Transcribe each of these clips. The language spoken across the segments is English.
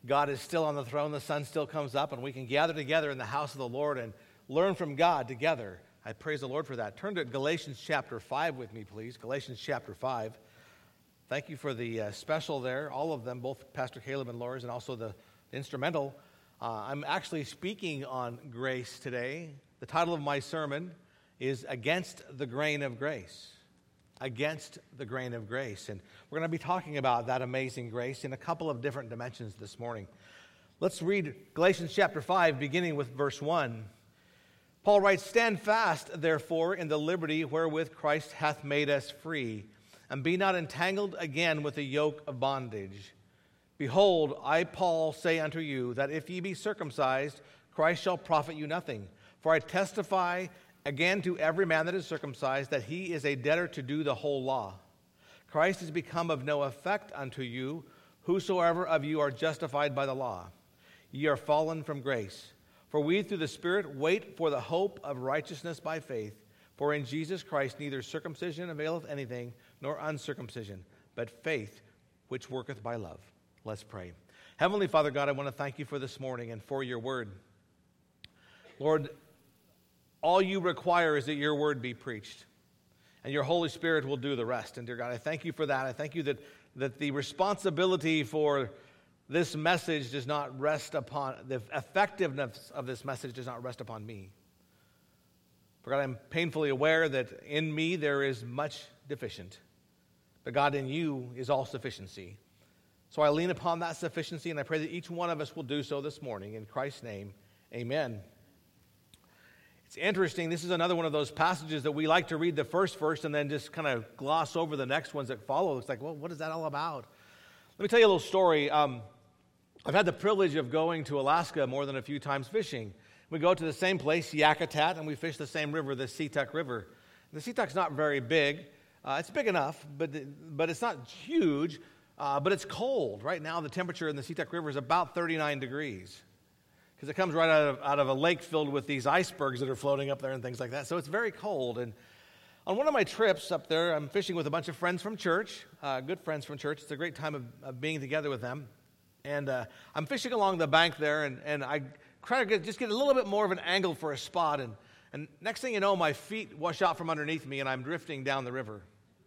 God is still on the throne, the sun still comes up, and we can gather together in the house of the Lord and learn from God together. I praise the Lord for that. Turn to Galatians chapter 5 with me, please. Galatians chapter 5. Thank you for the special there, all of them, both Pastor Caleb and Laura's, and also the instrumental. I'm actually speaking on grace today. The title of my sermon is Against the Grain of Grace. Against the Grain of Grace. And we're going to be talking about that amazing grace in a couple of different dimensions this morning. Let's read Galatians chapter 5, beginning with verse 1. Paul writes, "Stand fast, therefore, in the liberty wherewith Christ hath made us free, and be not entangled again with the yoke of bondage. Behold, I, Paul, say unto you, that if ye be circumcised, Christ shall profit you nothing. For I testify again to every man that is circumcised, that he is a debtor to do the whole law. Christ is become of no effect unto you, whosoever of you are justified by the law. Ye are fallen from grace. For we through the Spirit wait for the hope of righteousness by faith. For in Jesus Christ neither circumcision availeth anything, nor uncircumcision, but faith which worketh by love." Let's pray. Heavenly Father God, I want to thank you for this morning and for your word. Lord, all you require is that your word be preached, and your Holy Spirit will do the rest. And dear God, I thank you for that. I thank you that the responsibility for this message does not rest upon, the effectiveness of this message does not rest upon me. For God, I'm painfully aware that in me there is much deficient, but God, in you is all sufficiency. So I lean upon that sufficiency, and I pray that each one of us will do so this morning. In Christ's name, amen. It's interesting, this is another one of those passages that we like to read the first verse and then just kind of gloss over the next ones that follow. It's like, well, what is that all about? Let me tell you a little story. I've had the privilege of going to Alaska more than a few times fishing. We go to the same place, Yakutat, and we fish the same river, the Seatuck River. The Seatuck's not very big. It's big enough, but it's not huge, but it's cold. Right now, the temperature in the Seatuck River is about 39 degrees. Because it comes right out of a lake filled with these icebergs that are floating up there and things like that. So it's very cold. And on one of my trips up there, I'm fishing with a bunch of friends from church, good friends from church. It's a great time of being together with them. And I'm fishing along the bank there, and I try to just get a little bit more of an angle for a spot. And next thing you know, my feet wash out from underneath me, and I'm drifting down the river.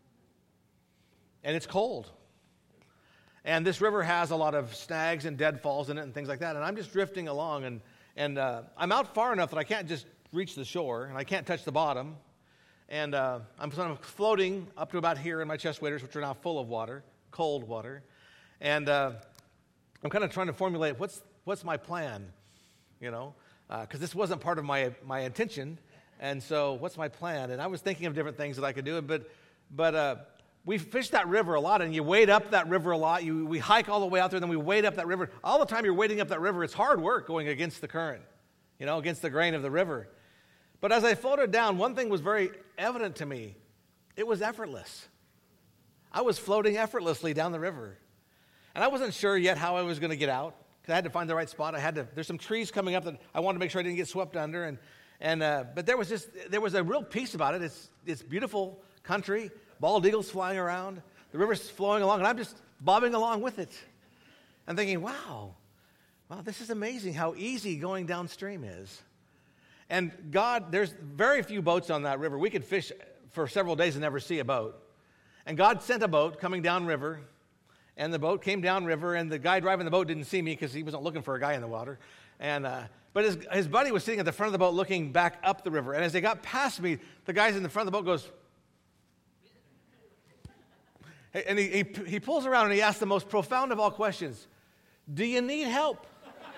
And it's cold. And this river has a lot of snags and deadfalls in it and things like that. And I'm just drifting along, and I'm out far enough that I can't just reach the shore, and I can't touch the bottom. And I'm sort of floating up to about here in my chest waders, which are now full of water, cold water. And I'm kind of trying to formulate what's my plan, you know, because this wasn't part of my intention. And so what's my plan? And I was thinking of different things that I could do, but we fish that river a lot, and you wade up that river a lot. We hike all the way out there, and then we wade up that river. All the time you're wading up that river, it's hard work going against the current, you know, against the grain of the river. But as I floated down, one thing was very evident to me. It was effortless. I was floating effortlessly down the river. And I wasn't sure yet how I was going to get out, because I had to find the right spot. There's some trees coming up that I wanted to make sure I didn't get swept under. But there was a real peace about it. It's beautiful country. Bald eagles flying around, the river's flowing along, and I'm just bobbing along with it. I'm thinking, wow, this is amazing how easy going downstream is. And God, there's very few boats on that river. We could fish for several days and never see a boat. And God sent a boat coming downriver, and the boat came downriver, and the guy driving the boat didn't see me because he wasn't looking for a guy in the water. But his buddy was sitting at the front of the boat looking back up the river. And as they got past me, the guy in the front of the boat goes, and he pulls around and he asks the most profound of all questions. Do you need help?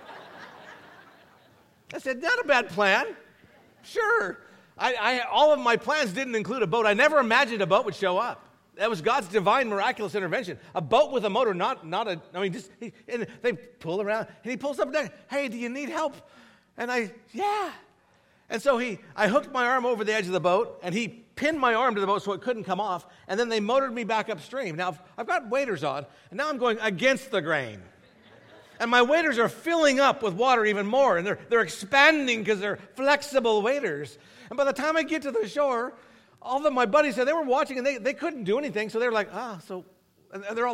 I said, not a bad plan. Sure. All of my plans didn't include a boat. I never imagined a boat would show up. That was God's divine, miraculous intervention. A boat with a motor, and they pull around, and he pulls up and down. Hey, do you need help? And yeah. And so I hooked my arm over the edge of the boat, and he pinned my arm to the boat so it couldn't come off, and then they motored me back upstream. Now, I've got waders on, and now I'm going against the grain. And my waders are filling up with water even more, and they're expanding because they're flexible waders. And by the time I get to the shore, all of my buddies said they were watching, and they couldn't do anything, so they were like, and they're all like,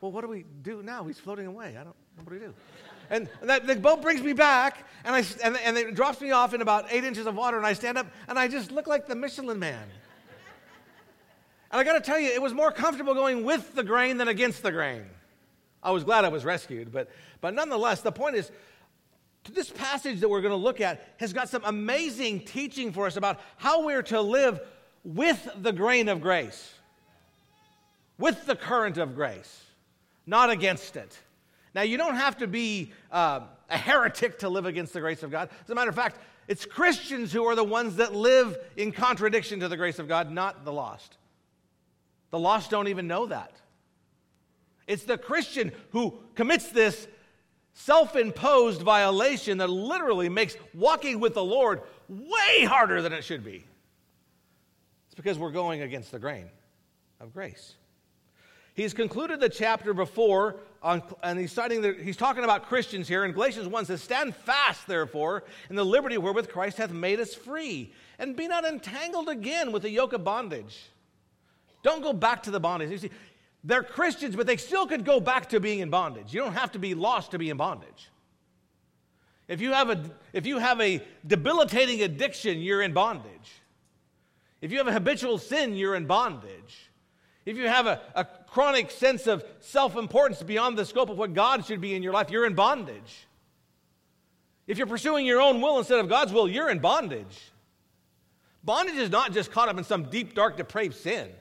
well, what do we do now? He's floating away. I don't know what do we do. And the boat brings me back, and it drops me off in about 8 inches of water, and I stand up, and I just look like the Michelin Man. And I got to tell you, it was more comfortable going with the grain than against the grain. I was glad I was rescued, but nonetheless, the point is, this passage that we're going to look at has got some amazing teaching for us about how we're to live with the grain of grace, with the current of grace, not against it. Now, you don't have to be a heretic to live against the grace of God. As a matter of fact, it's Christians who are the ones that live in contradiction to the grace of God, not the lost. The lost don't even know that. It's the Christian who commits this self-imposed violation that literally makes walking with the Lord way harder than it should be. It's because we're going against the grain of grace. He's concluded the chapter before, and he's talking about Christians here. And Galatians 1 says, "Stand fast, therefore, in the liberty wherewith Christ hath made us free, and be not entangled again with the yoke of bondage." Don't go back to the bondage. You see, they're Christians, but they still could go back to being in bondage. You don't have to be lost to be in bondage. If you have a debilitating addiction, you're in bondage. If you have a habitual sin, you're in bondage. If you have a chronic sense of self-importance beyond the scope of what God should be in your life, you're in bondage. If you're pursuing your own will instead of God's will, you're in bondage. Bondage is not just caught up in some deep, dark, depraved sin.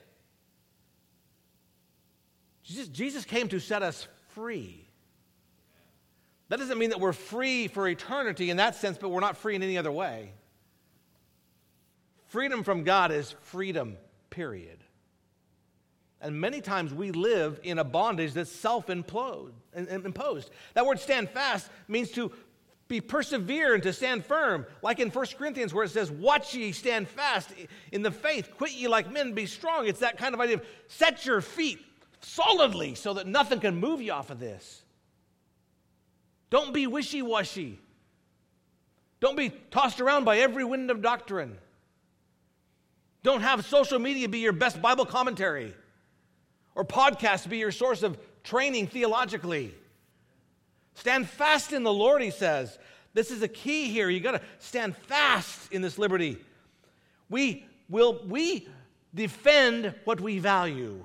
Jesus came to set us free. That doesn't mean that we're free for eternity in that sense, but we're not free in any other way. Freedom from God is freedom, period. And many times we live in a bondage that's self-imposed. That word stand fast means to be persevere and to stand firm. Like in 1 Corinthians where it says, "Watch ye, stand fast in the faith, quit ye like men, be strong." It's that kind of idea of set your feet solidly so that nothing can move you off of this. Don't be wishy-washy. Don't be tossed around by every wind of doctrine. Don't have social media be your best Bible commentary or podcasts be your source of training theologically. Stand fast in the Lord, he says. This is a key here. You've got to stand fast in this liberty. We defend what we value.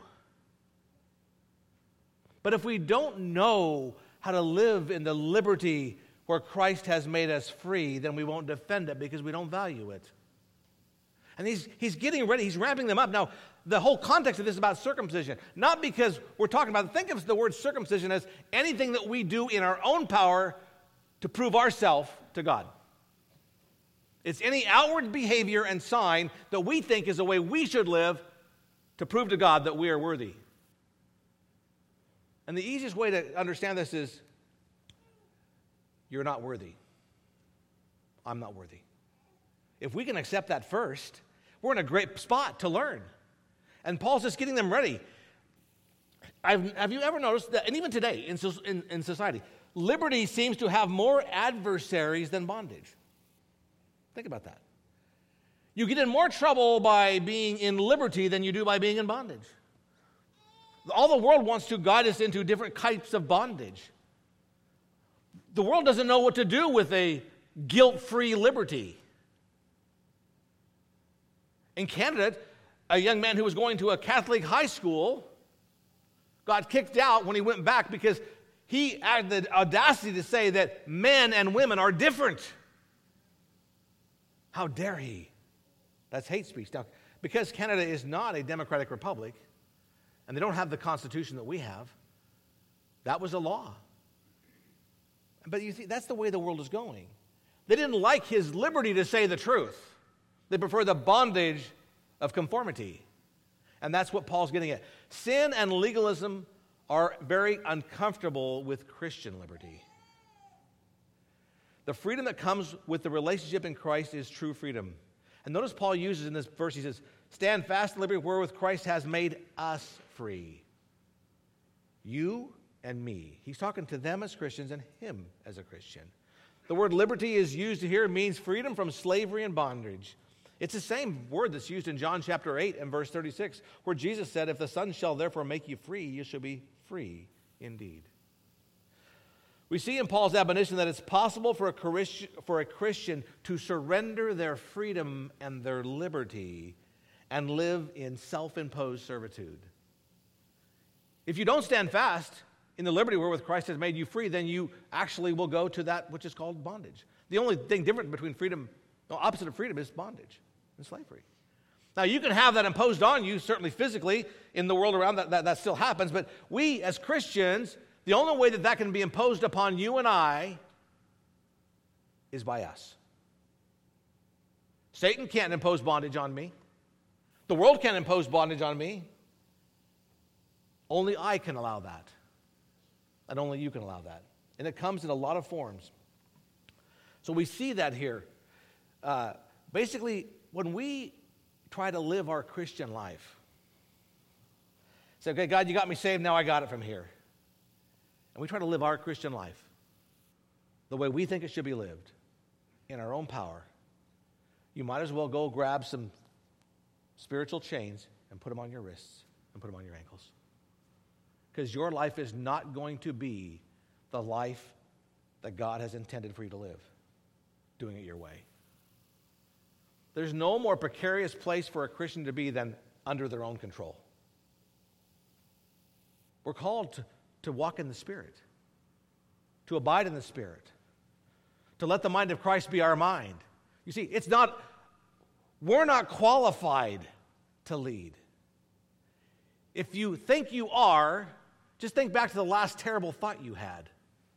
But if we don't know how to live in the liberty where Christ has made us free, then we won't defend it because we don't value it. And he's getting ready. He's ramping them up. Now, the whole context of this is about circumcision. Not because we're talking about, think of the word circumcision as anything that we do in our own power to prove ourselves to God. It's any outward behavior and sign that we think is the way we should live to prove to God that we are worthy. And the easiest way to understand this is, you're not worthy. I'm not worthy. If we can accept that first, we're in a great spot to learn. And Paul's just getting them ready. Have you ever noticed that, and even today in society, liberty seems to have more adversaries than bondage? Think about that. You get in more trouble by being in liberty than you do by being in bondage. All the world wants to guide us into different types of bondage. The world doesn't know what to do with a guilt-free liberty. In Canada, a young man who was going to a Catholic high school got kicked out when he went back because he had the audacity to say that men and women are different. How dare he? That's hate speech. Now, because Canada is not a democratic republic, and they don't have the Constitution that we have, that was a law. But you see, that's the way the world is going. They didn't like his liberty to say the truth. They prefer the bondage of conformity. And that's what Paul's getting at. Sin and legalism are very uncomfortable with Christian liberty. The freedom that comes with the relationship in Christ is true freedom. And notice Paul uses in this verse, he says, "Stand fast in liberty wherewith Christ has made us free." You and me. He's talking to them as Christians and him as a Christian. The word liberty is used here, means freedom from slavery and bondage. It's the same word that's used in John chapter 8 and verse 36, where Jesus said, "If the Son shall therefore make you free, you shall be free indeed. We see in Paul's admonition that it's possible for a Christian to surrender their freedom and their liberty and live in self-imposed servitude. If you don't stand fast in the liberty wherewith Christ has made you free, then you actually will go to that which is called bondage. The only thing different between freedom, the opposite of freedom, is bondage and slavery. Now, you can have that imposed on you, certainly physically, in the world around that still happens, but we as Christians, the only way that can be imposed upon you and I is by us. Satan can't impose bondage on me. The world can't impose bondage on me. Only I can allow that. And only you can allow that. And it comes in a lot of forms. So we see that here. Basically, when we try to live our Christian life, say, okay, God, you got me saved, now I got it from here. And we try to live our Christian life the way we think it should be lived, in our own power, you might as well go grab some spiritual chains and put them on your wrists and put them on your ankles. Because your life is not going to be the life that God has intended for you to live, doing it your way. There's no more precarious place for a Christian to be than under their own control. We're called to walk in the Spirit, to abide in the Spirit, to let the mind of Christ be our mind. You see, we're not qualified to lead. If you think you are, just think back to the last terrible thought you had.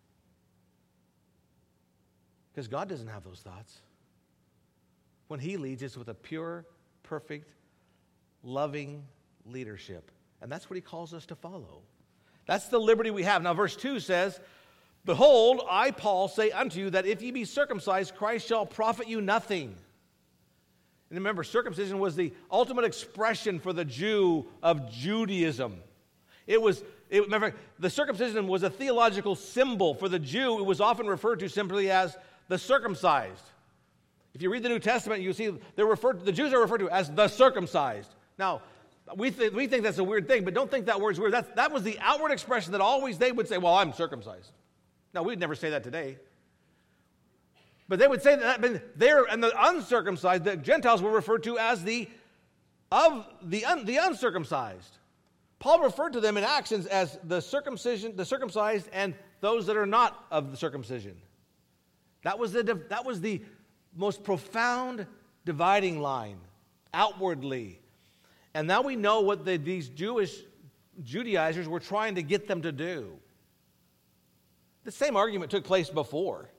Because God doesn't have those thoughts. When He leads us with a pure, perfect, loving leadership. And that's what He calls us to follow. That's the liberty we have. Now, verse 2 says, "Behold, I, Paul, say unto you that if ye be circumcised, Christ shall profit you nothing." And remember, circumcision was the ultimate expression for the Jew of Judaism. Remember, the circumcision was a theological symbol. For the Jew, it was often referred to simply as the circumcised. If you read the New Testament, you see the Jews are referred to as the circumcised. Now, we think that's a weird thing, but don't think that word's weird. That was the outward expression that always they would say, well, I'm circumcised. Now, we'd never say that today. But they would say that there, and the uncircumcised, the Gentiles were referred to as the uncircumcised. Paul referred to them in Acts as the circumcised, and those that are not of the circumcision. That was the most profound dividing line outwardly. And now we know what these Judaizers were trying to get them to do. The same argument took place before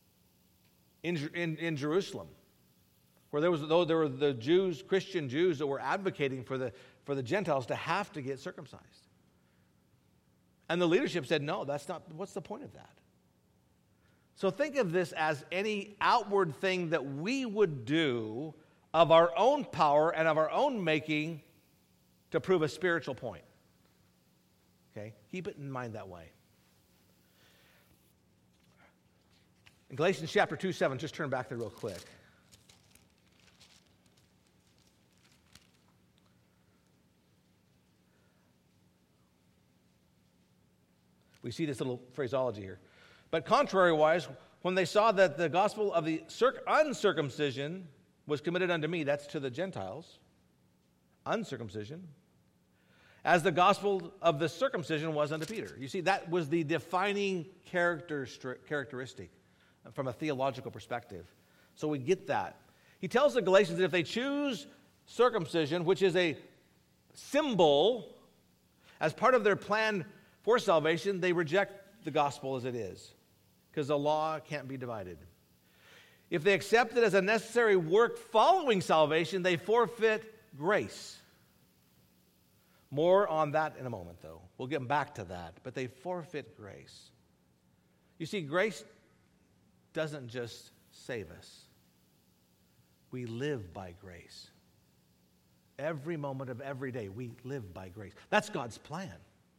in Jerusalem, where there were the Jews, Christian Jews, that were advocating for the Gentiles to have to get circumcised. And the leadership said, no, that's not, what's the point of that? So think of this as any outward thing that we would do of our own power and of our own making to prove a spiritual point. Okay? Keep it in mind that way. In Galatians chapter 2:7, just turn back there real quick. We see this little phraseology here. But contrariwise, when they saw that the gospel of the uncircumcision was committed unto me, that's to the Gentiles, uncircumcision, as the gospel of the circumcision was unto Peter. You see, that was the defining characteristic from a theological perspective. So we get that. He tells the Galatians that if they choose circumcision, which is a symbol, as part of their plan for salvation, they reject the gospel as it is, because the law can't be divided. If they accept it as a necessary work following salvation, they forfeit grace. More on that in a moment, though. We'll get back to that. But they forfeit grace. You see, grace doesn't just save us. We live by grace. Every moment of every day, we live by grace. That's God's plan.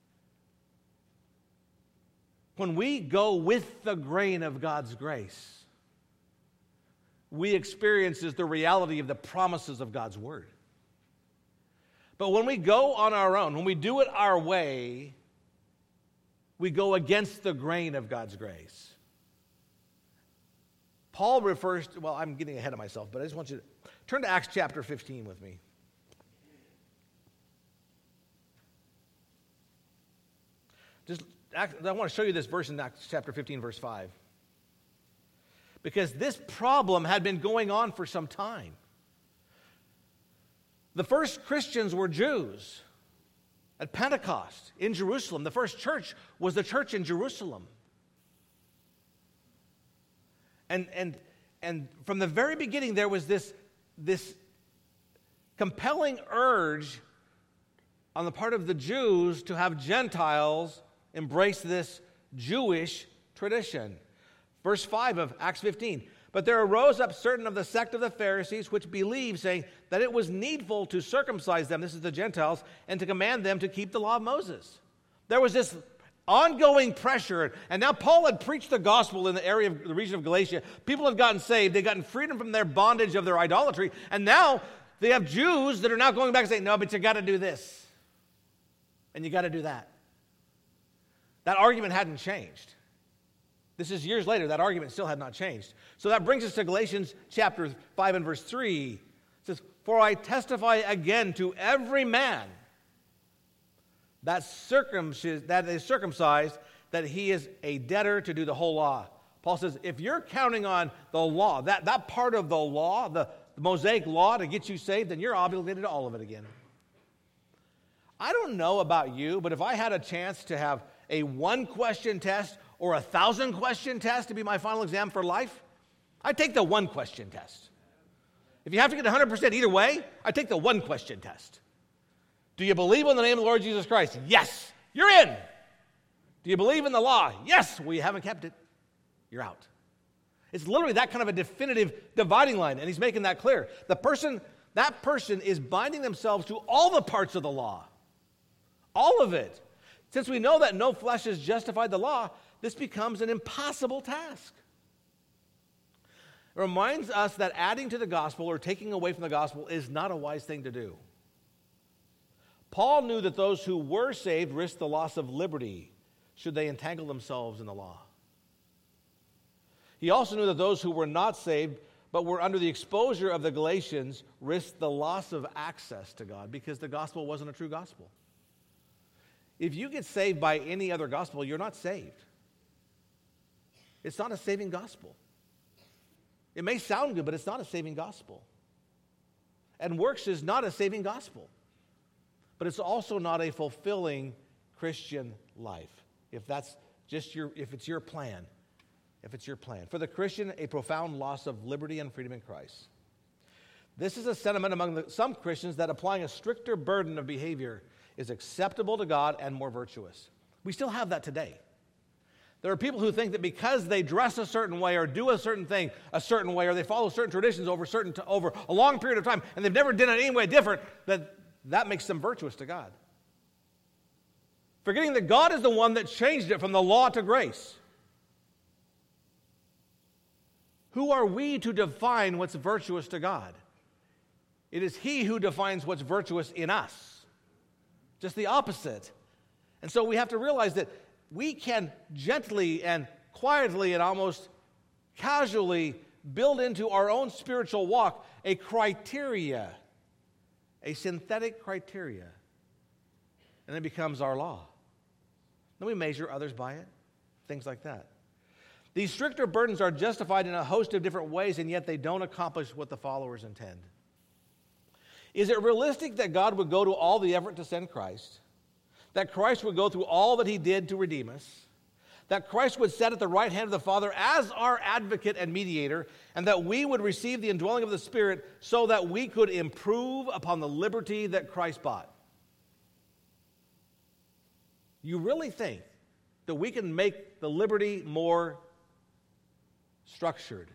When we go with the grain of God's grace, we experience the reality of the promises of God's word. But when we go on our own, when we do it our way, we go against the grain of God's grace. Paul refers to, well, I'm getting ahead of myself, but I just want you to turn to Acts chapter 15 with me. I want to show you this verse in Acts chapter 15, verse 5. Because this problem had been going on for some time. The first Christians were Jews at Pentecost in Jerusalem. The first church was the church in Jerusalem. And from the very beginning, there was this compelling urge on the part of the Jews to have Gentiles embrace this Jewish tradition. Verse 5 of Acts 15. But there arose up certain of the sect of the Pharisees which believed, saying that it was needful to circumcise them, this is the Gentiles, and to command them to keep the law of Moses. There was this ongoing pressure, and now Paul had preached the gospel in the area of the region of Galatia. People had gotten saved, they'd gotten freedom from their bondage of their idolatry, and now they have Jews that are now going back and saying, no, but you got to do this, and you got to do that. That argument hadn't changed. This is years later. That argument still had not changed. So that brings us to Galatians chapter 5 and verse 3. It says, for I testify again to every man that is circumcised, that he is a debtor to do the whole law. Paul says, if you're counting on the law, that part of the law, the Mosaic law to get you saved, then you're obligated to all of it again. I don't know about you, but if I had a chance to have a 1-question test or a 1,000-question test to be my final exam for life, I'd take the 1-question test. If you have to get 100% either way, I'd take the 1-question test. Do you believe in the name of the Lord Jesus Christ? Yes. You're in. Do you believe in the law? Yes. Well, you haven't kept it. You're out. It's literally that kind of a definitive dividing line, and he's making that clear. That person is binding themselves to all the parts of the law. All of it. Since we know that no flesh has justified the law, this becomes an impossible task. It reminds us that adding to the gospel or taking away from the gospel is not a wise thing to do. Paul knew that those who were saved risked the loss of liberty should they entangle themselves in the law. He also knew that those who were not saved but were under the exposure of the Galatians risked the loss of access to God because the gospel wasn't a true gospel. If you get saved by any other gospel, you're not saved. It's not a saving gospel. It may sound good, but it's not a saving gospel. And works is not a saving gospel. But it's also not a fulfilling Christian life. If it's your plan. For the Christian, a profound loss of liberty and freedom in Christ. This is a sentiment among some Christians that applying a stricter burden of behavior is acceptable to God and more virtuous. We still have that today. There are people who think that because they dress a certain way or do a certain thing a certain way or they follow certain traditions over a long period of time and they've never done it any way different, that makes them virtuous to God. Forgetting that God is the one that changed it from the law to grace. Who are we to define what's virtuous to God? It is He who defines what's virtuous in us. Just the opposite. And so we have to realize that we can gently and quietly and almost casually build into our own spiritual walk a criteria, a synthetic criteria, and it becomes our law. Then we measure others by it, things like that. These stricter burdens are justified in a host of different ways, and yet they don't accomplish what the followers intend. Is it realistic that God would go to all the effort to send Christ? That Christ would go through all that He did to redeem us? That Christ would sit at the right hand of the Father as our advocate and mediator, and that we would receive the indwelling of the Spirit so that we could improve upon the liberty that Christ bought? You really think that we can make the liberty more structured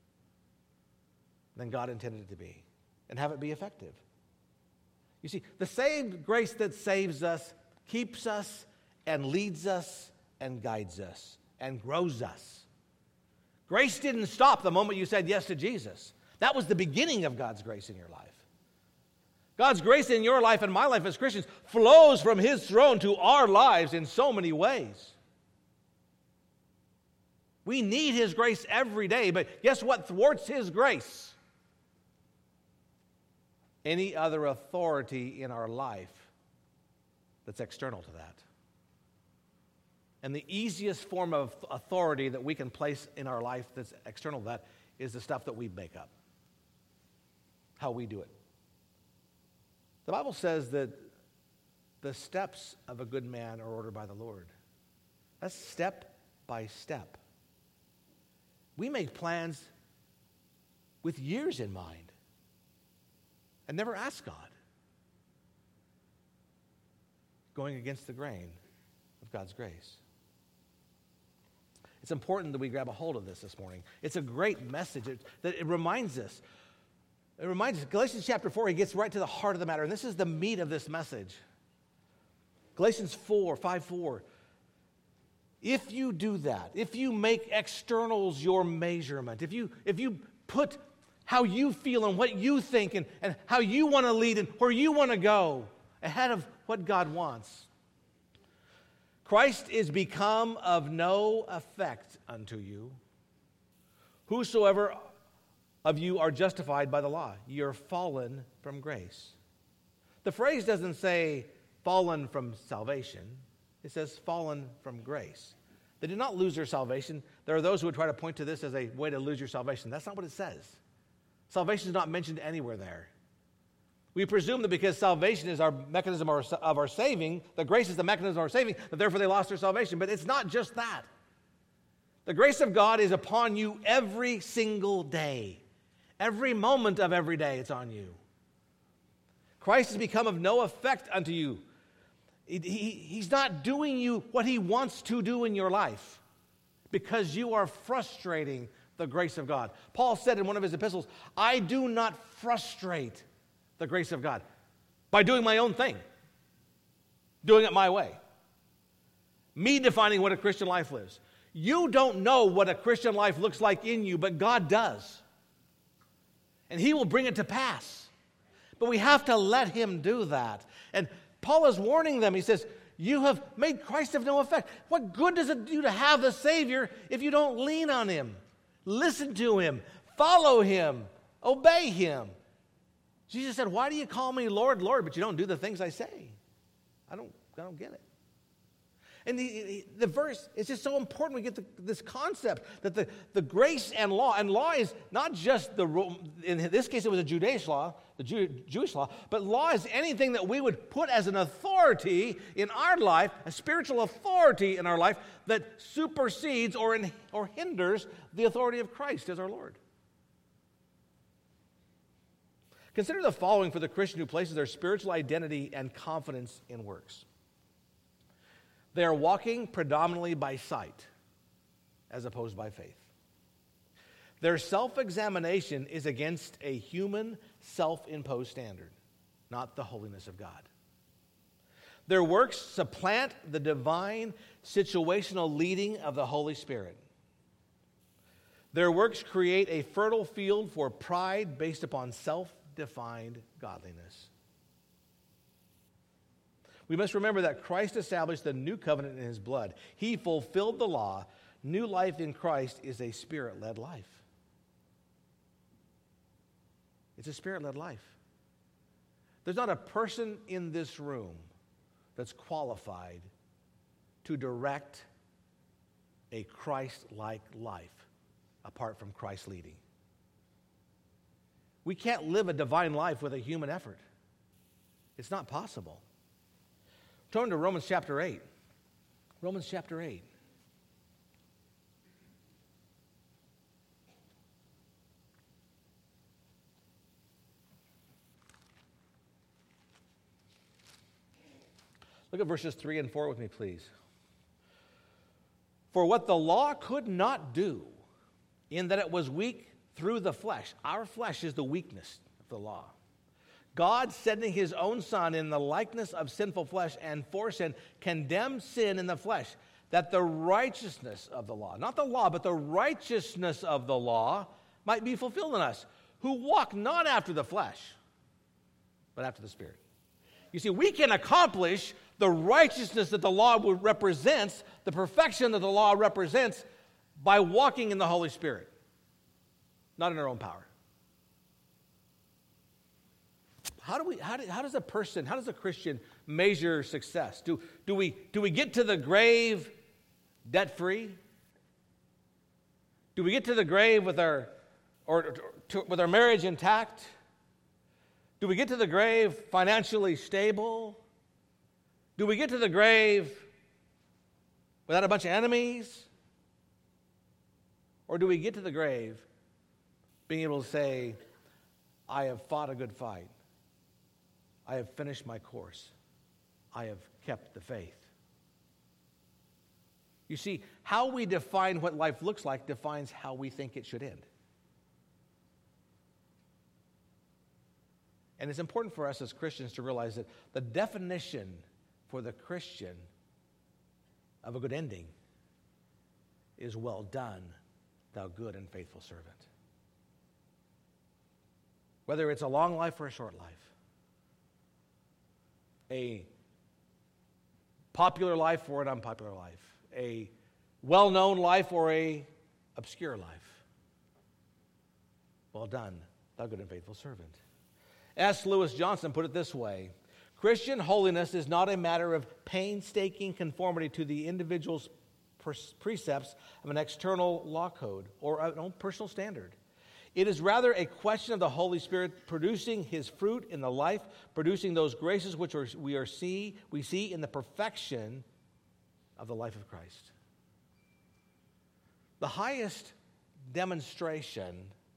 than God intended it to be and have it be effective? You see, the same grace that saves us keeps us and leads us and guides us and grows us. Grace didn't stop the moment you said yes to Jesus. That was the beginning of God's grace in your life. God's grace in your life and my life as Christians flows from His throne to our lives in so many ways. We need His grace every day, but guess what thwarts His grace? Any other authority in our life that's external to that. And the easiest form of authority that we can place in our life that's external to that is the stuff that we make up, how we do it. The Bible says that the steps of a good man are ordered by the Lord. That's step by step. We make plans with years in mind and never ask God, going against the grain of God's grace. It's important that we grab a hold of this morning. It's a great message that it reminds us. It reminds us, Galatians chapter 4, he gets right to the heart of the matter, and this is the meat of this message. Galatians 5:4. If you do that, if you make externals your measurement, if you put how you feel and what you think and how you want to lead and where you want to go ahead of what God wants, Christ is become of no effect unto you. Whosoever of you are justified by the law, ye are fallen from grace. The phrase doesn't say fallen from salvation. It says fallen from grace. They did not lose their salvation. There are those who would try to point to this as a way to lose your salvation. That's not what it says. Salvation is not mentioned anywhere there. We presume that because salvation is our mechanism of our saving, the grace is the mechanism of our saving, that therefore they lost their salvation. But it's not just that. The grace of God is upon you every single day. Every moment of every day it's on you. Christ has become of no effect unto you. He's not doing you what He wants to do in your life because you are frustrating the grace of God. Paul said in one of his epistles, I do not frustrate the grace of God by doing my own thing, doing it my way. Me defining what a Christian life is. You don't know what a Christian life looks like in you, but God does. And He will bring it to pass. But we have to let Him do that. And Paul is warning them. He says, you have made Christ of no effect. What good does it do to have the Savior if you don't lean on Him, listen to Him, follow Him, obey Him? Jesus said, why do you call me Lord, Lord, but you don't do the things I say? I don't get it. And the verse, it's just so important we get this concept that the grace and law is not just in this case it was a Jewish law, Jewish law, but law is anything that we would put as an authority in our life, a spiritual authority in our life that supersedes or hinders the authority of Christ as our Lord. Consider the following for the Christian who places their spiritual identity and confidence in works. They are walking predominantly by sight as opposed by faith. Their self-examination is against a human self-imposed standard, not the holiness of God. Their works supplant the divine situational leading of the Holy Spirit. Their works create a fertile field for pride based upon self-defined godliness. We must remember that Christ established the new covenant in His blood. He fulfilled the law. New life in Christ is a Spirit-led life. It's a Spirit-led life. There's not a person in this room that's qualified to direct a Christ-like life apart from Christ leading. We can't live a divine life with a human effort. It's not possible. Turn to Romans chapter 8. Romans chapter 8. Look at verses 3 and 4 with me, please. For what the law could not do, in that it was weak through the flesh. Our flesh is the weakness of the law. God, sending His own Son in the likeness of sinful flesh and for sin, condemned sin in the flesh, that the righteousness of the law, not the law, but the righteousness of the law might be fulfilled in us, who walk not after the flesh, but after the Spirit. You see, we can accomplish the righteousness that the law represents, the perfection that the law represents, by walking in the Holy Spirit, not in our own power. How does a Christian measure success? Do we get to the grave debt-free? Do we get to the grave with our marriage intact? Do we get to the grave financially stable? Do we get to the grave without a bunch of enemies? Or do we get to the grave being able to say, I have fought a good fight. I have finished my course. I have kept the faith. You see, how we define what life looks like defines how we think it should end. And it's important for us as Christians to realize that the definition for the Christian of a good ending is well done, thou good and faithful servant. Whether it's a long life or a short life, a popular life or an unpopular life, a well-known life or a obscure life. Well done, thou good and faithful servant. S. Lewis Johnson put it this way: Christian holiness is not a matter of painstaking conformity to the individual's precepts of an external law code or an own personal standard. It is rather a question of the Holy Spirit producing His fruit in the life, producing those graces which we see in the perfection of the life of Christ. The highest demonstration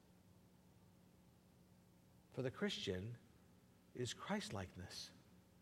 for the Christian is Christ-likeness.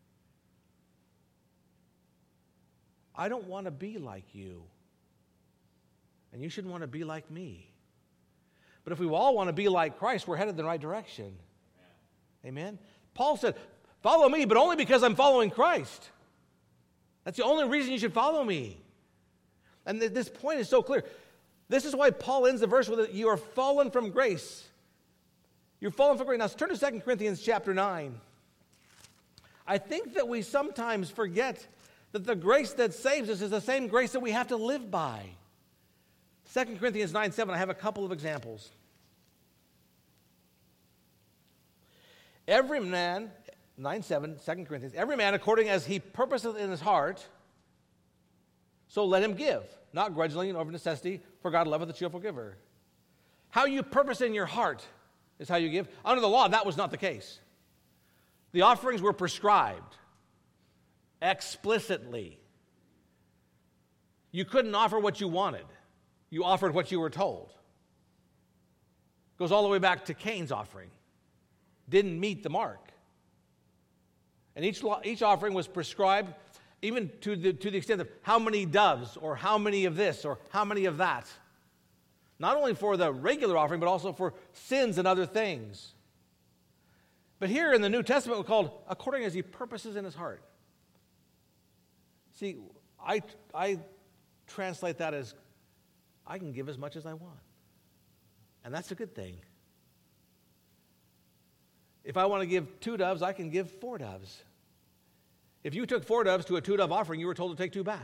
I don't want to be like you, and you shouldn't want to be like me. But if we all want to be like Christ, we're headed in the right direction. Amen? Paul said, follow me, but only because I'm following Christ. That's the only reason you should follow me. And this point is so clear. This is why Paul ends the verse with it, you are fallen from grace. You're fallen from grace. Now turn to 2 Corinthians chapter 9. I think that we sometimes forget that the grace that saves us is the same grace that we have to live by. 2 Corinthians 9:7, I have a couple of examples. Every man, 9:7, 2 Corinthians, every man according as he purposeth in his heart, so let him give, not grudgingly and of necessity, for God loveth a cheerful giver. How you purpose in your heart is how you give. Under the law, that was not the case. The offerings were prescribed explicitly. You couldn't offer what you wanted. You offered what you were told. Goes all the way back to Cain's offering. Didn't meet the mark. And each offering was prescribed, even to the extent of how many doves, or how many of this, or how many of that. Not only for the regular offering, but also for sins and other things. But here in the New Testament, we're called according as he purposes in his heart. See, I translate that as I can give as much as I want. And that's a good thing. If I want to give 2 doves, I can give 4 doves. If you took 4 doves to a 2-dove offering, you were told to take 2 back.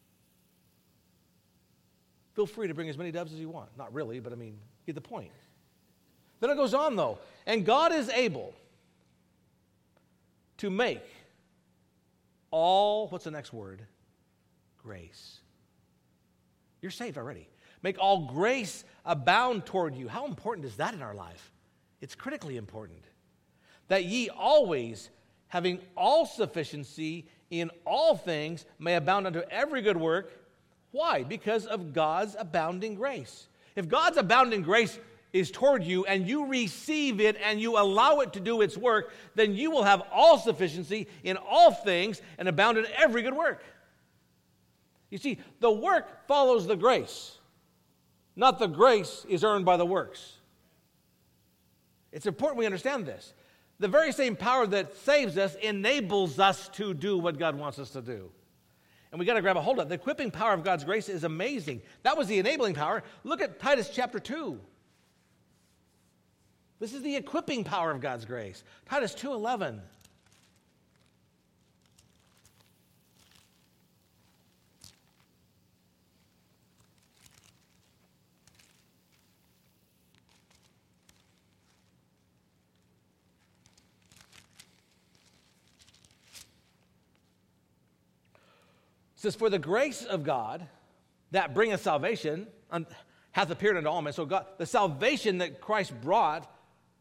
Feel free to bring as many doves as you want. Not really, but get the point. Then it goes on, though. And God is able to make all, what's the next word? Grace. You're saved already. Make all grace abound toward you. How important is that in our life? It's critically important. That ye always, having all sufficiency in all things, may abound unto every good work. Why? Because of God's abounding grace. If God's abounding grace is toward you and you receive it and you allow it to do its work, then you will have all sufficiency in all things and abound in every good work. You see, the work follows the grace. Not the grace is earned by the works. It's important we understand this. The very same power that saves us enables us to do what God wants us to do. And we got to grab a hold of it. The equipping power of God's grace is amazing. That was the enabling power. Look at Titus chapter 2. This is the equipping power of God's grace. Titus 2:11. says, for the grace of God that bringeth salvation hath appeared unto all men. So God, the salvation that Christ brought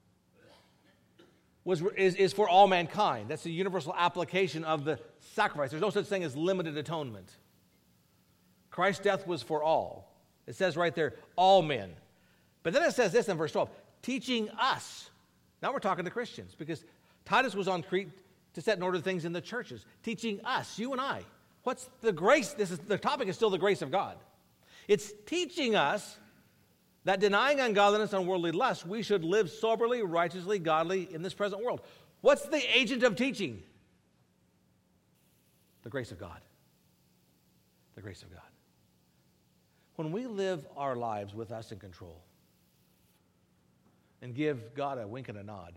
is for all mankind. That's the universal application of the sacrifice. There's no such thing as limited atonement. Christ's death was for all. It says right there, all men. But then it says this in verse 12, teaching us. Now we're talking to Christians, because Titus was on Crete to set in order things in the churches. Teaching us, you and I. What's the grace? The topic is still the grace of God. It's teaching us that denying ungodliness and worldly lust, we should live soberly, righteously, godly in this present world. What's the agent of teaching? The grace of God. The grace of God. When we live our lives with us in control and give God a wink and a nod,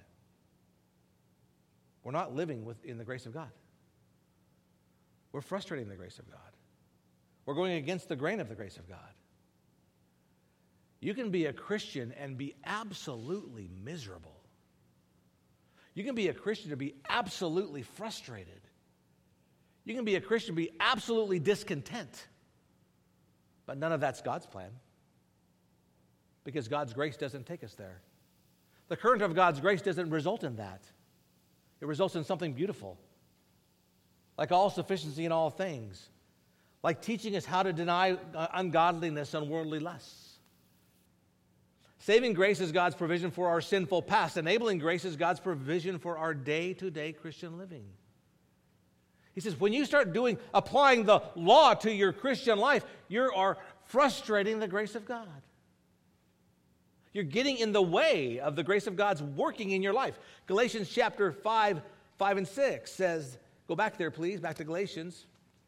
we're not living in the grace of God. We're frustrating the grace of God. We're going against the grain of the grace of God. You can be a Christian and be absolutely miserable. You can be a Christian and be absolutely frustrated. You can be a Christian and be absolutely discontent. But none of that's God's plan, because God's grace doesn't take us there. The current of God's grace doesn't result in that. It results in something beautiful, like all sufficiency in all things, like teaching us how to deny ungodliness and worldly lusts. Saving grace is God's provision for our sinful past. Enabling grace is God's provision for our day-to-day Christian living. He says, when you start applying the law to your Christian life, you are frustrating the grace of God. You're getting in the way of the grace of God's working in your life. Galatians chapter 5 and 6 says, go back there, please, back to Galatians.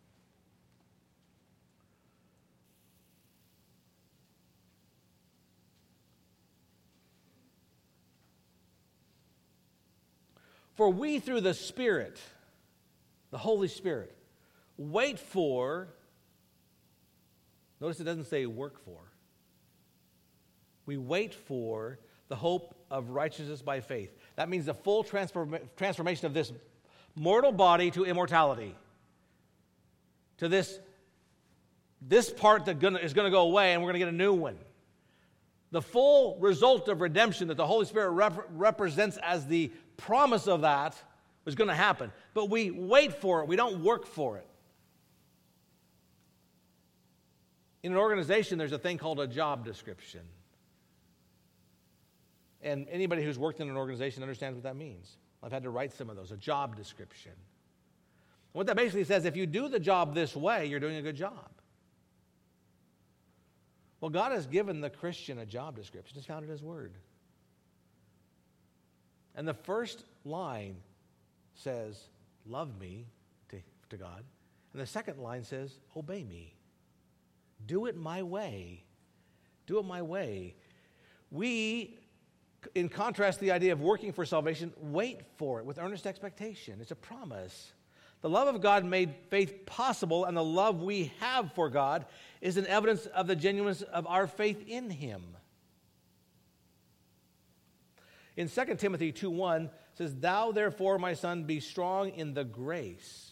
For we through the Spirit, the Holy Spirit, wait for, notice it doesn't say work for. We wait for the hope of righteousness by faith. That means the full transformation of this mortal body to immortality. To this part that is going to go away, and we're going to get a new one. The full result of redemption that the Holy Spirit represents as the promise of that was going to happen. But we wait for it. We don't work for it. In an organization, there's a thing called a job description. And anybody who's worked in an organization understands what that means. I've had to write some of those, a job description. What that basically says, if you do the job this way, you're doing a good job. Well, God has given the Christian a job description. It's found in His Word. And the first line says, love me to God. And the second line says, obey me. Do it my way. Do it my way. We, in contrast to the idea of working for salvation, wait for it with earnest expectation. It's a promise. The love of God made faith possible, and the love we have for God is an evidence of the genuineness of our faith in Him. In 2 Timothy 2:1, it says, thou therefore, my son, be strong in the grace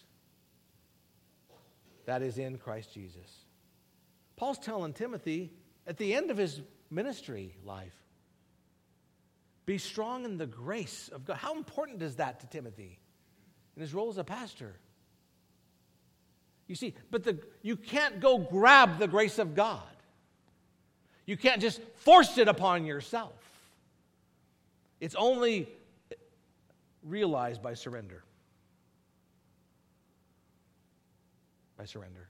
that is in Christ Jesus. Paul's telling Timothy at the end of his ministry life, be strong in the grace of God. How important is that to Timothy in his role as a pastor? You see, but you can't go grab the grace of God. You can't just force it upon yourself. It's only realized by surrender. By surrender.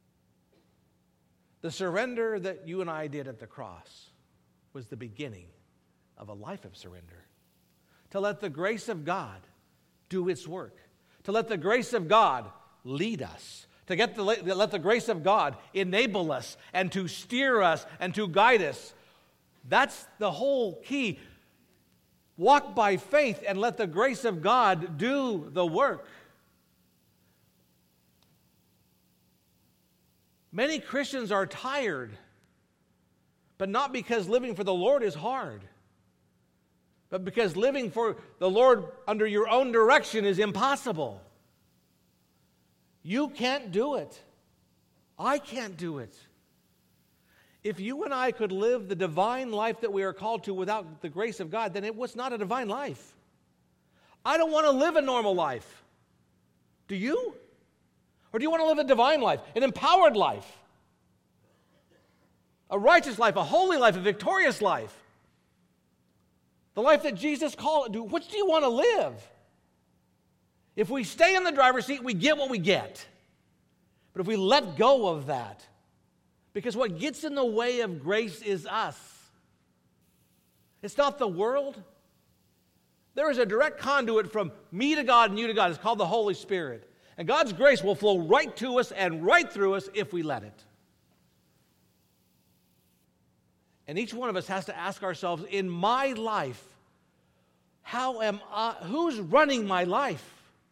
The surrender that you and I did at the cross was the beginning of a life of surrender. To let the grace of God do its work. To let the grace of God lead us. To let the grace of God enable us and to steer us and to guide us. That's the whole key. Walk by faith and let the grace of God do the work. Many Christians are tired, but not because living for the Lord is hard, but because living for the Lord under your own direction is impossible. You can't do it. I can't do it. If you and I could live the divine life that we are called to without the grace of God, then it was not a divine life. I don't want to live a normal life. Do you? Or do you want to live a divine life, an empowered life, a righteous life, a holy life, a victorious life? The life that Jesus called. Which do you want to live? If we stay in the driver's seat, we get what we get. But if we let go of that, because what gets in the way of grace is us. It's not the world. There is a direct conduit from me to God and you to God. It's called the Holy Spirit. And God's grace will flow right to us and right through us if we let it. And each one of us has to ask ourselves, in my life, who's running my life?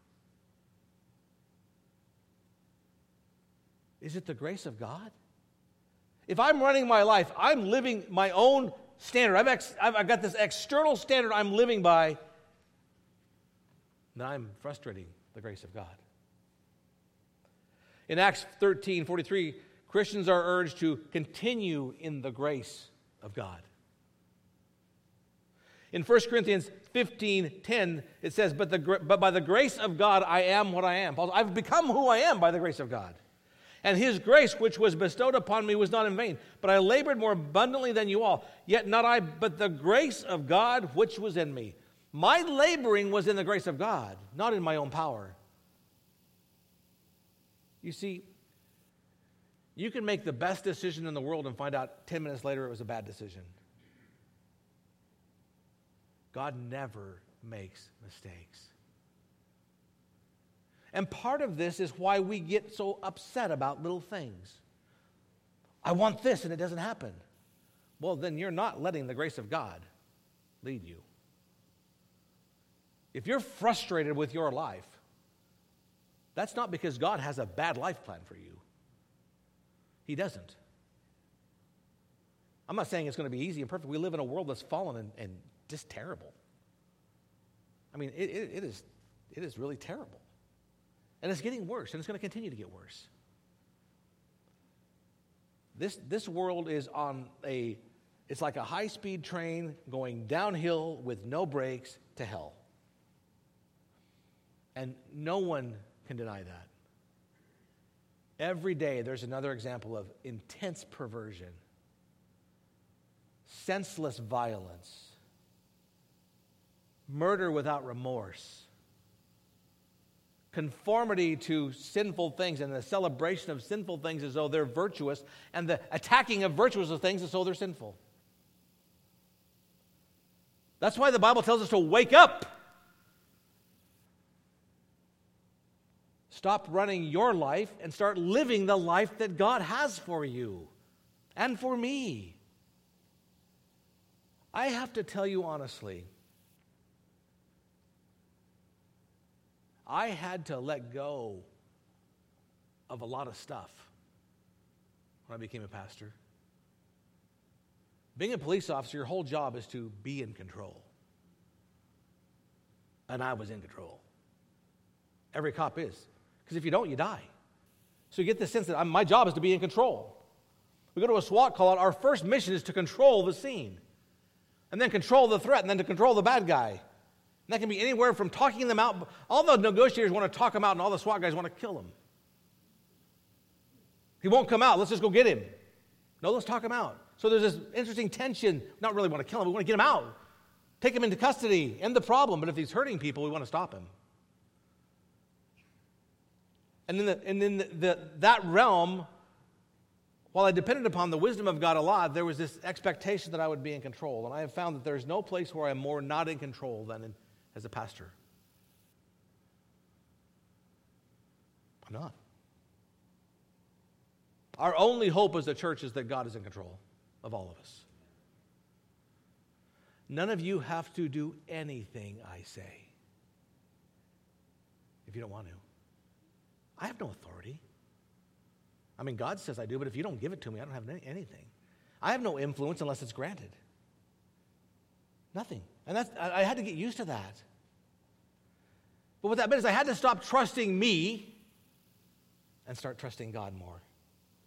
Is it the grace of God? If I'm running my life, I'm living my own standard. I've got this external standard I'm living by, then I'm frustrating the grace of God. In Acts 13:43, Christians are urged to continue in the grace of God. In 1 Corinthians 15:10, it says, but by the grace of God I am what I am. I've become who I am by the grace of God. And his grace, which was bestowed upon me, was not in vain. But I labored more abundantly than you all. Yet not I, but the grace of God, which was in me. My laboring was in the grace of God, not in my own power. You see, you can make the best decision in the world and find out 10 minutes later it was a bad decision. God never makes mistakes. And part of this is why we get so upset about little things. I want this and it doesn't happen. Well, then you're not letting the grace of God lead you. If you're frustrated with your life, that's not because God has a bad life plan for you. He doesn't. I'm not saying it's going to be easy and perfect. We live in a world that's fallen and just terrible. I mean, it is really terrible. And it's getting worse, and it's going to continue to get worse. This world is it's like a high-speed train going downhill with no brakes to hell. And no one can deny that. Every day there's another example of intense perversion, senseless violence, murder without remorse, conformity to sinful things and the celebration of sinful things as though they're virtuous, and the attacking of virtuous things as though they're sinful. That's why the Bible tells us to wake up. Stop running your life and start living the life that God has for you and for me. I have to tell you honestly, I had to let go of a lot of stuff when I became a pastor. Being a police officer, your whole job is to be in control. And I was in control. Every cop is. Because if you don't, you die. So you get this sense that my job is to be in control. We go to a SWAT call out, our first mission is to control the scene. And then control the threat, and then to control the bad guy. And that can be anywhere from talking them out. All the negotiators want to talk them out, and all the SWAT guys want to kill him. He won't come out. Let's just go get him. No, let's talk him out. So there's this interesting tension. Not really want to kill him. We want to get him out. Take him into custody. End the problem. But if he's hurting people, we want to stop him. And in that realm, while I depended upon the wisdom of God a lot, there was this expectation that I would be in control. And I have found that there's no place where I'm more not in control than as a pastor. I'm not. Our only hope as a church is that God is in control of all of us. None of you have to do anything I say if you don't want to. I have no authority. I mean, God says I do, but if you don't give it to me, I don't have anything. I have no influence unless it's granted. Nothing. And I had to get used to that. But what that meant is I had to stop trusting me and start trusting God more.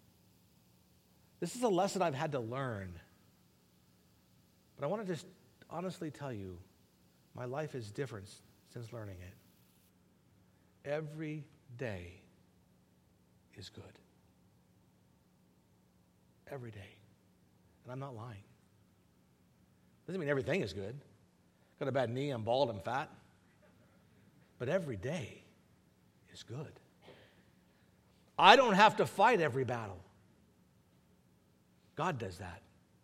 This is a lesson I've had to learn. But I want to just honestly tell you, my life is different since learning it. Every day is good. Every day. And I'm not lying. Doesn't mean everything is good. Got a bad knee, I'm bald, I'm fat. But every day is good. I don't have to fight every battle. God does that.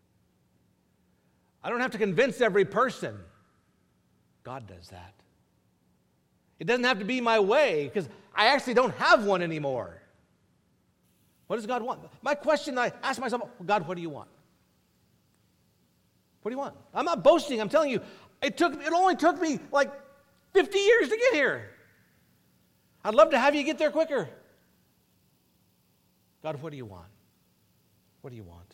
I don't have to convince every person. God does that. It doesn't have to be my way because I actually don't have one anymore. What does God want? My question I ask myself, God, what do you want? What do you want? I'm not boasting. I'm telling you, it only took me like 50 years to get here. I'd love to have you get there quicker. God, what do you want? What do you want?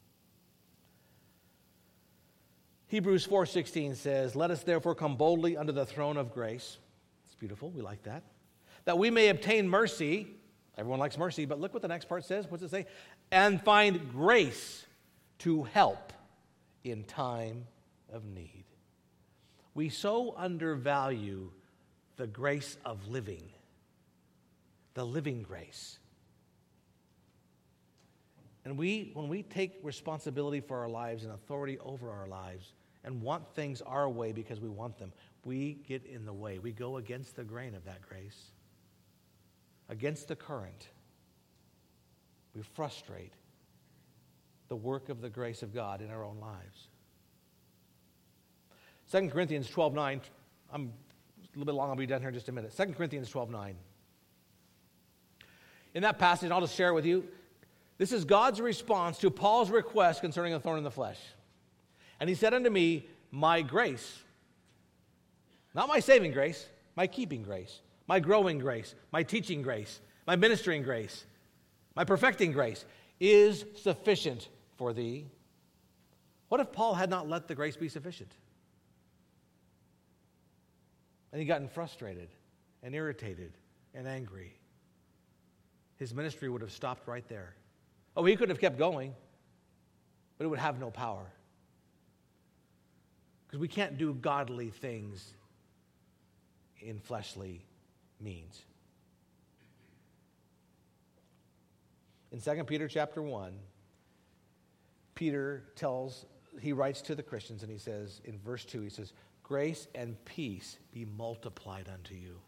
Hebrews 4:16 says, "Let us therefore come boldly unto the throne of grace." It's beautiful. We like that. "That we may obtain mercy." Everyone likes mercy, but look what the next part says. What's it say? "And find grace to help in time of need." We so undervalue the grace of living, the living grace. And when we take responsibility for our lives and authority over our lives and want things our way because we want them, we get in the way. We go against the grain of that grace, against the current. We frustrate the work of the grace of God in our own lives. 2 Corinthians 12:9. I'm a little bit long. I'll be done here in just a minute. 2 Corinthians 12:9. In that passage, I'll just share it with you. This is God's response to Paul's request concerning a thorn in the flesh. "And he said unto me, my grace," not my saving grace, my keeping grace, my growing grace, my teaching grace, my ministering grace, my perfecting grace, "is sufficient for thee." What if Paul had not let the grace be sufficient? And he gotten frustrated and irritated and angry. His ministry would have stopped right there. Oh, he could have kept going, but it would have no power. Because we can't do godly things in fleshly means. In 2 Peter chapter 1, he writes to the Christians and he says, in verse 2, he says, "Grace and peace be multiplied unto you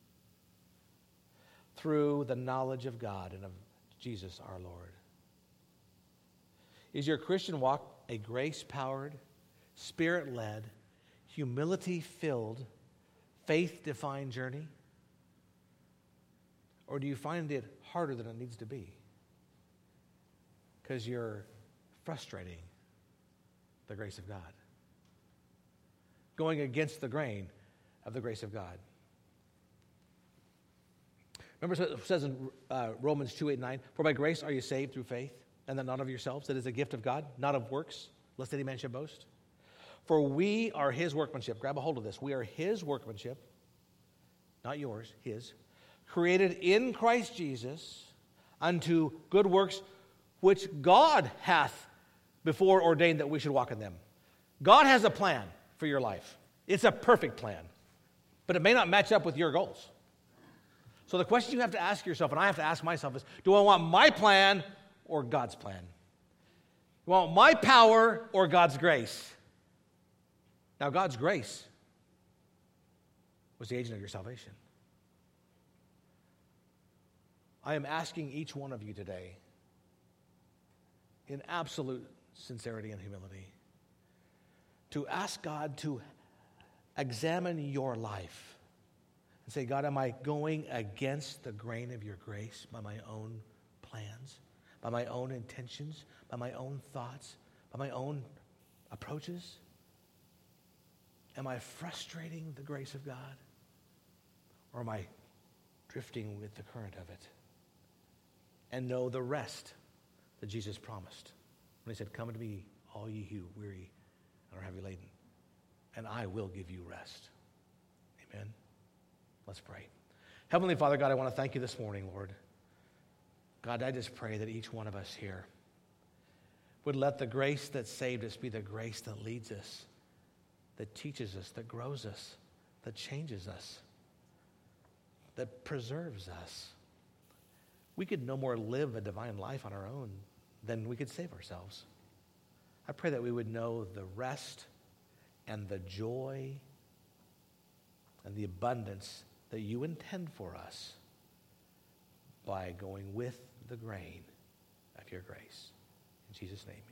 through the knowledge of God and of Jesus our Lord." Is your Christian walk a grace-powered, Spirit-led, humility-filled, faith-defined journey? Or do you find it harder than it needs to be? Because you're frustrating the grace of God. Going against the grain of the grace of God. Remember it says in Romans 2:8-9, "For by grace are you saved through faith, and that not of yourselves, it is a gift of God, not of works, lest any man should boast. For we are his workmanship." Grab a hold of this. We are his workmanship, not yours, his, "created in Christ Jesus unto good works, which God hath before ordained that we should walk in them." God has a plan for your life. It's a perfect plan, but it may not match up with your goals. So the question you have to ask yourself, and I have to ask myself, is, do I want my plan or God's plan? Do I want my power or God's grace? Now, God's grace was the agent of your salvation. I am asking each one of you today, in absolute sincerity and humility, to ask God to examine your life and say, "God, am I going against the grain of your grace by my own plans, by my own intentions, by my own thoughts, by my own approaches? Am I frustrating the grace of God? Or am I drifting with the current of it?" And know the rest that Jesus promised when he said, "Come unto me, all ye who weary and are heavy laden, and I will give you rest." Amen. Let's pray. Heavenly Father, God, I want to thank you this morning, Lord. God, I just pray that each one of us here would let the grace that saved us be the grace that leads us, that teaches us, that grows us, that changes us, that preserves us. We could no more live a divine life on our own than we could save ourselves. I pray that we would know the rest and the joy and the abundance that you intend for us by going with the grain of your grace. In Jesus' name,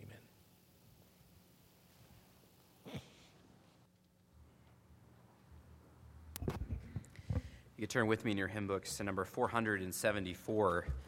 amen. You can turn with me in your hymn books to number 474.